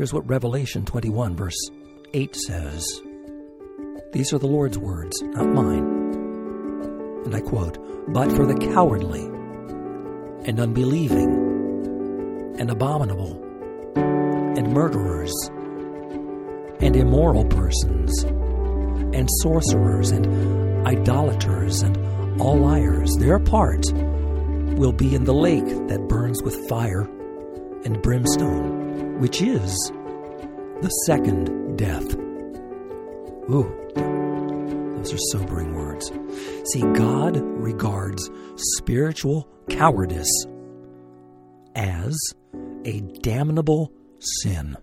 Here's what Revelation 21, verse 8 says. These are the Lord's words, not mine. And I quote, "But for the cowardly and unbelieving and abominable and murderers and immoral persons and sorcerers and idolaters and all liars, their part will be in the lake that burns with fire and brimstone, which is the second death." Ooh, those are sobering words. See, God regards spiritual cowardice as a damnable sin.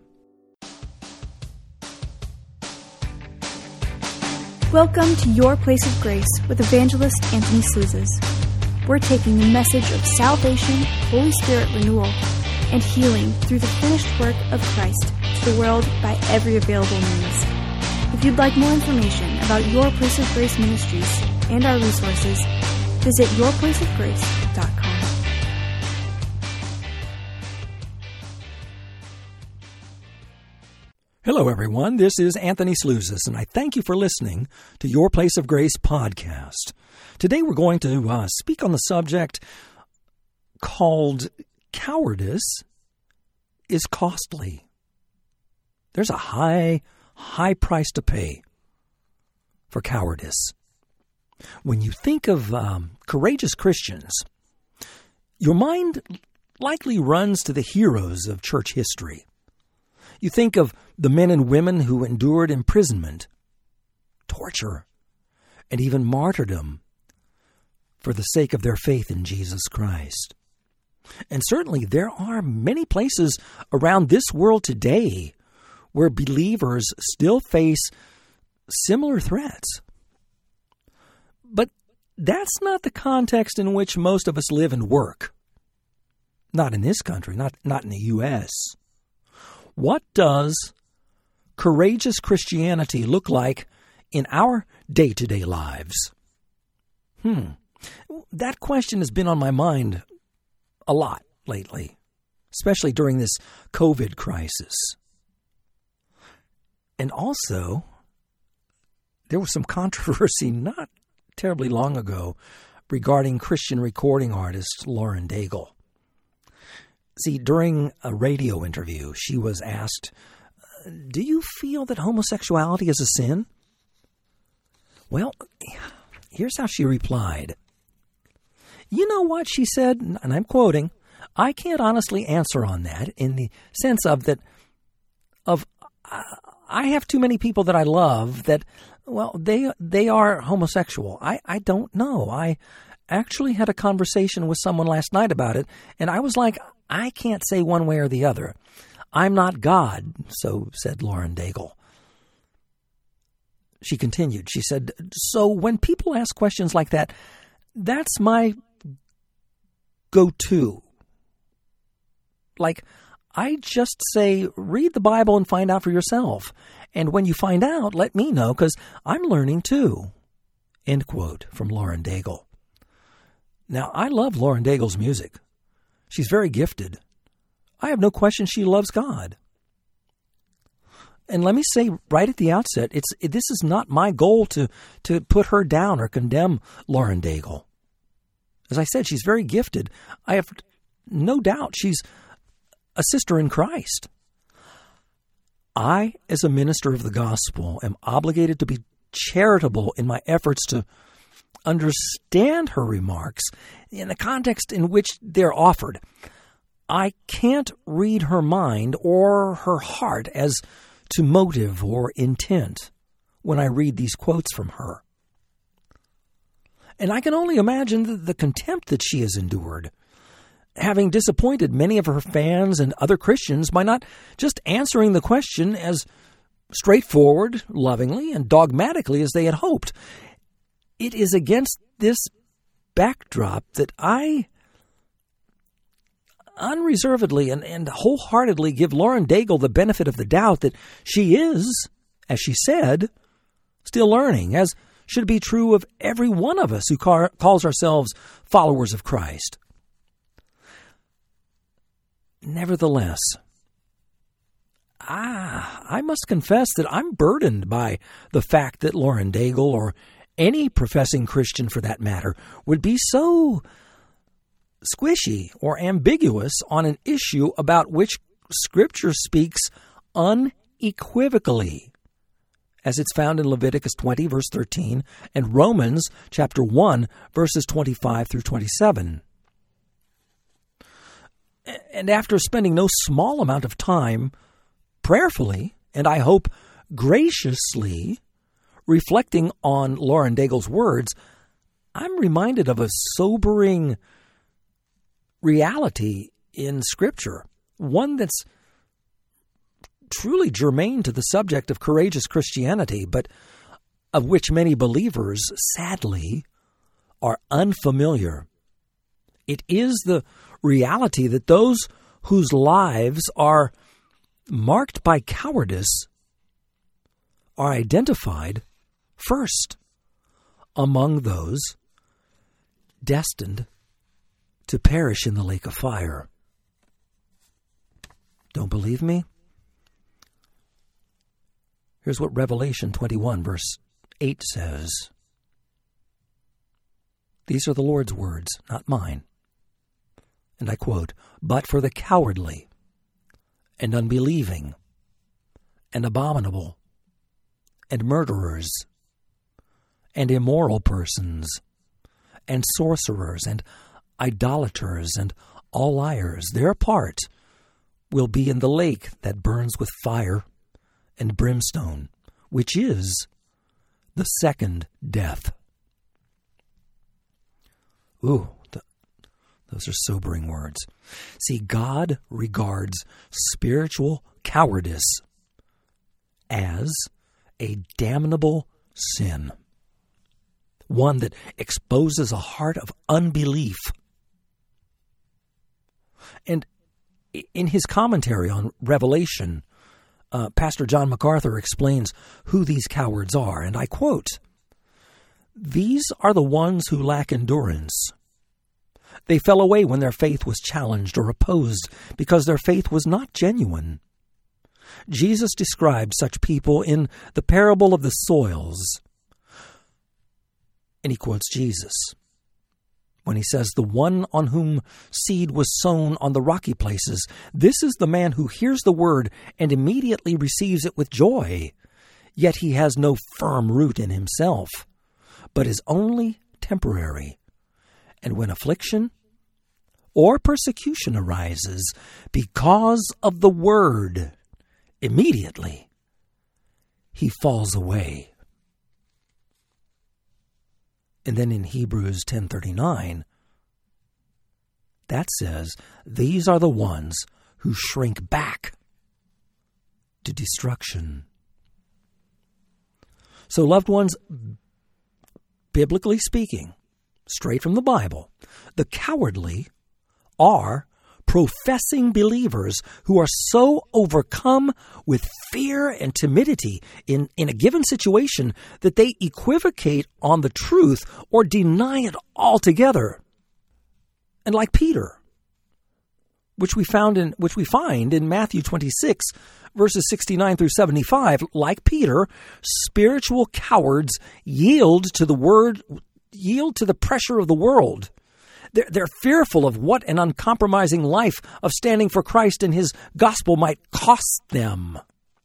Welcome to Your Place of Grace with Evangelist Anthony Slouzes. We're taking the message of salvation, Holy Spirit renewal, and healing through the finished work of Christ to the world by every available means. If you'd like more information about Your Place of Grace Ministries and our resources, visit yourplaceofgrace.com. Hello, everyone. This is Anthony Slouzes, and I thank you for listening to Your Place of Grace podcast. Today we're going to speak on the subject called Cowardice is Costly. There's a high price to pay for cowardice. When you think of courageous Christians, your mind likely runs to the heroes of church history. You think of the men and women who endured imprisonment, torture, and even martyrdom for the sake of their faith in Jesus Christ. And certainly there are many places around this world today where believers still face similar threats. But that's not the context in which most of us live and work. Not in this country, not in the U.S. What does courageous Christianity look like in our day-to-day lives? That question has been on my mind a lot lately, especially during this COVID crisis. And also, there was some controversy not terribly long ago regarding Christian recording artist Lauren Daigle. See, during a radio interview, she was asked, "Do you feel that homosexuality is a sin?" Well, here's how she replied. "You know what," she said, and I'm quoting, "I can't honestly answer on that in the sense of I have too many people that I love that, well, they are homosexual. I don't know. I actually had a conversation with someone last night about it, and I was like, I can't say one way or the other. I'm not God," so said Lauren Daigle. She continued. She said, "So when people ask questions like that, that's my go-to. Like, I just say, read the Bible and find out for yourself. And when you find out, let me know, because I'm learning too." End quote from Lauren Daigle. Now, I love Lauren Daigle's music. She's very gifted. I have no question she loves God. And let me say right at the outset, this is not my goal to put her down or condemn Lauren Daigle. As I said, she's very gifted. I have no doubt she's a sister in Christ. I, as a minister of the gospel, am obligated to be charitable in my efforts to understand her remarks in the context in which they're offered. I can't read her mind or her heart as to motive or intent when I read these quotes from her. And I can only imagine the contempt that she has endured, having disappointed many of her fans and other Christians by not just answering the question as straightforward, lovingly, and dogmatically as they had hoped. It is against this backdrop that I unreservedly and wholeheartedly give Lauren Daigle the benefit of the doubt that she is, as she said, still learning, as should be true of every one of us who calls ourselves followers of Christ. Nevertheless, I must confess that I'm burdened by the fact that Lauren Daigle, or any professing Christian for that matter, would be so squishy or ambiguous on an issue about which Scripture speaks unequivocally, as it's found in Leviticus 20, verse 13, and Romans chapter 1, verses 25 through 27. And after spending no small amount of time prayerfully, and I hope graciously, reflecting on Lauren Daigle's words, I'm reminded of a sobering reality in Scripture, one that's truly germane to the subject of courageous Christianity, but of which many believers, sadly, are unfamiliar. It is the reality that those whose lives are marked by cowardice are identified first among those destined to perish in the lake of fire. Don't believe me? Here's what Revelation 21, verse 8 says. These are the Lord's words, not mine. And I quote, "But for the cowardly and unbelieving and abominable and murderers and immoral persons and sorcerers and idolaters and all liars, their part will be in the lake that burns with fire and brimstone, which is the second death." Ooh, those are sobering words. See, God regards spiritual cowardice as a damnable sin, one that exposes a heart of unbelief. And in his commentary on Revelation, Pastor John MacArthur explains who these cowards are, and I quote, "These are the ones who lack endurance. They fell away when their faith was challenged or opposed because their faith was not genuine. Jesus described such people in the parable of the soils." And he quotes Jesus when he says, "The one on whom seed was sown on the rocky places, this is the man who hears the word and immediately receives it with joy. Yet he has no firm root in himself, but is only temporary. And when affliction or persecution arises because of the word, immediately he falls away." And then in Hebrews 10:39, that says, "These are the ones who shrink back to destruction." So, loved ones, biblically speaking, straight from the Bible, the cowardly are professing believers who are so overcome with fear and timidity in a given situation that they equivocate on the truth or deny it altogether. And like Peter, which we find in Matthew 26, verses 69 through 75, like Peter, spiritual cowards yield to the pressure of the world. They're fearful of what an uncompromising life of standing for Christ and his gospel might cost them.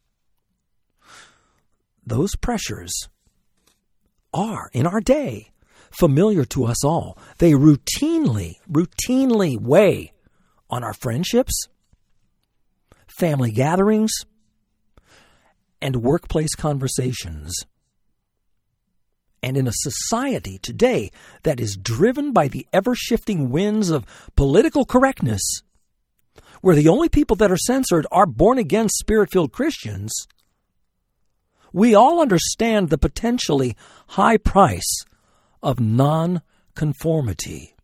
Those pressures are, in our day, familiar to us all. They routinely weigh on our friendships, family gatherings, and workplace conversations. And in a society today that is driven by the ever-shifting winds of political correctness, where the only people that are censored are born-again, Spirit-filled Christians, we all understand the potentially high price of non-conformity.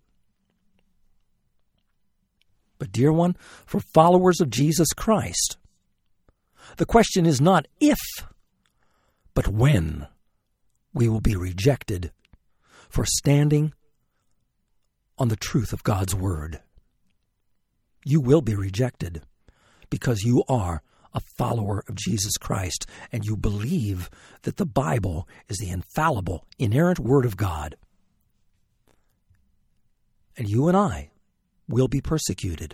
But, dear one, for followers of Jesus Christ, the question is not if, but when we will be rejected for standing on the truth of God's word. You will be rejected because you are a follower of Jesus Christ and you believe that the Bible is the infallible, inerrant Word of God, and you and I will be persecuted.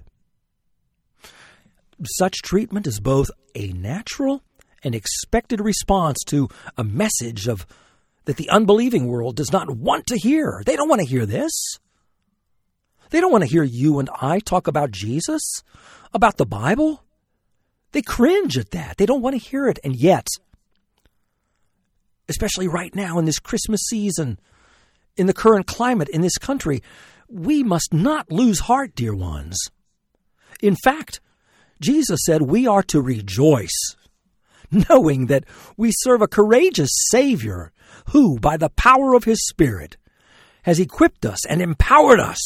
Such treatment is both a natural and expected response to a message that the unbelieving world does not want to hear. They don't want to hear this. They don't want to hear you and I talk about Jesus, about the Bible. They cringe at that. They don't want to hear it. And yet, especially right now in this Christmas season, in the current climate in this country, we must not lose heart, dear ones. In fact, Jesus said we are to rejoice, knowing that we serve a courageous Savior who, by the power of His Spirit, has equipped us and empowered us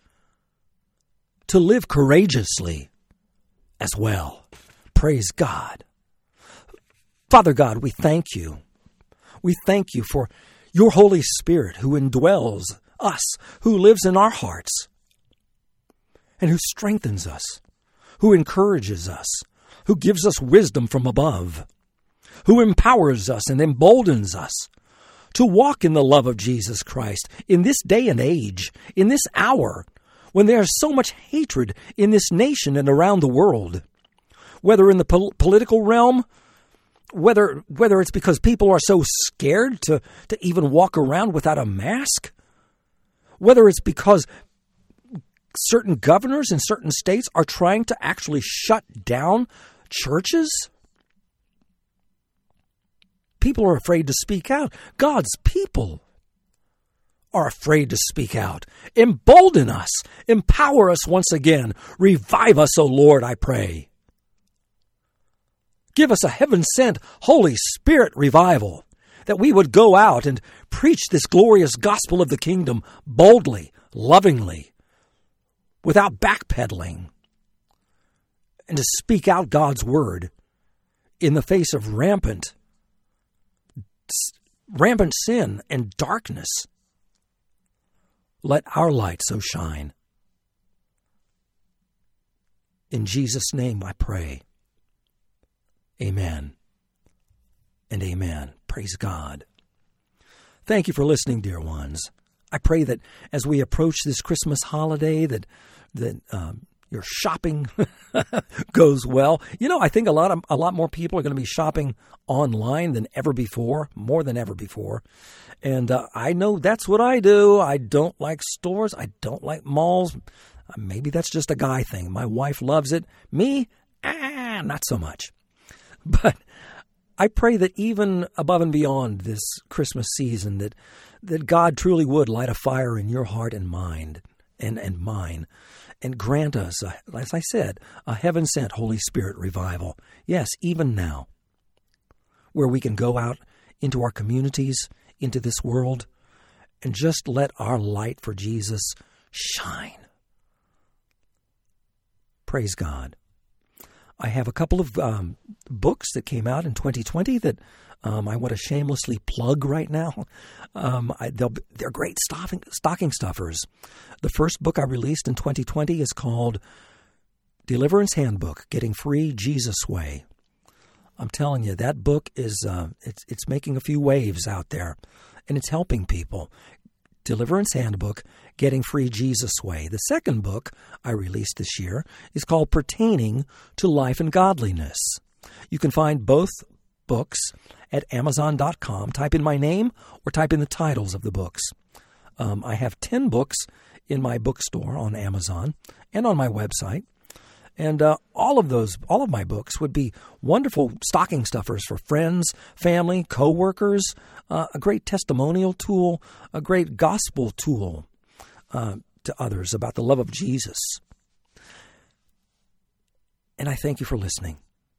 to live courageously as well. Praise God. Father God, we thank you. We thank you for your Holy Spirit who indwells us, who lives in our hearts, and who strengthens us, who encourages us, who gives us wisdom from above, who empowers us and emboldens us to walk in the love of Jesus Christ in this day and age, in this hour, when there's so much hatred in this nation and around the world, whether in the political realm, whether it's because people are so scared to even walk around without a mask, whether it's because certain governors in certain states are trying to actually shut down churches. People are afraid to speak out. God's people are afraid to speak out. Embolden us. Empower us once again. Revive us, O Lord, I pray. Give us a heaven-sent Holy Spirit revival, that we would go out and preach this glorious gospel of the kingdom boldly, lovingly, without backpedaling, and to speak out God's word in the face of rampant sin and darkness. Let our light so shine. In Jesus' name I pray. Amen and amen. Praise God. Thank you for listening, dear ones. I pray that as we approach this Christmas holiday, that your shopping goes well. You know, I think a lot more people are going to be shopping online than ever before, more than ever before. And I know that's what I do. I don't like stores. I don't like malls. Maybe that's just a guy thing. My wife loves it. Me, not so much. But I pray that even above and beyond this Christmas season, that God truly would light a fire in your heart and mind and mine, and grant us, as I said, a heaven-sent Holy Spirit revival. Yes, even now, where we can go out into our communities, into this world, and just let our light for Jesus shine. Praise God. I have a couple of books that came out in 2020 that I want to shamelessly plug right now. They're great stocking stuffers. The first book I released in 2020 is called Deliverance Handbook, Getting Free Jesus Way. I'm telling you, that book is it's making a few waves out there, and it's helping people. Deliverance Handbook, Getting Free Jesus Way. The second book I released this year is called Pertaining to Life and Godliness. You can find both books at Amazon.com. Type in my name or type in the titles of the books. I have 10 books in my bookstore on Amazon and on my website. And all of my books would be wonderful stocking stuffers for friends, family, co-workers, a great testimonial tool, a great gospel tool to others about the love of Jesus. And I thank you for listening.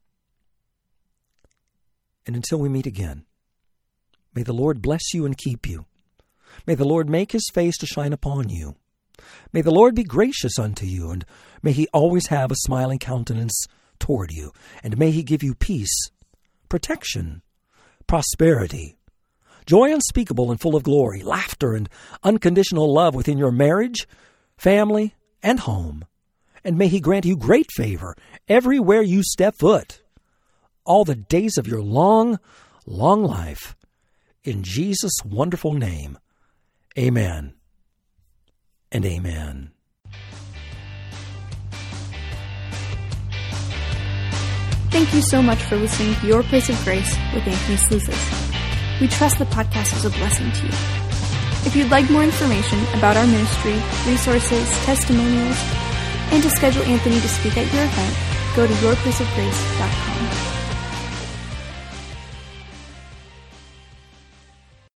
And until we meet again, may the Lord bless you and keep you. May the Lord make His face to shine upon you. May the Lord be gracious unto you, and may He always have a smiling countenance toward you, and may He give you peace, protection, prosperity, joy unspeakable and full of glory, laughter and unconditional love within your marriage, family, and home. And may He grant you great favor everywhere you step foot. all the days of your long, long life. In Jesus' wonderful name, amen and amen. Thank you so much for listening to Your Place of Grace with Anthony Slouzes. We trust the podcast was a blessing to you. If you'd like more information about our ministry, resources, testimonials, and to schedule Anthony to speak at your event, go to yourplaceofgrace.com.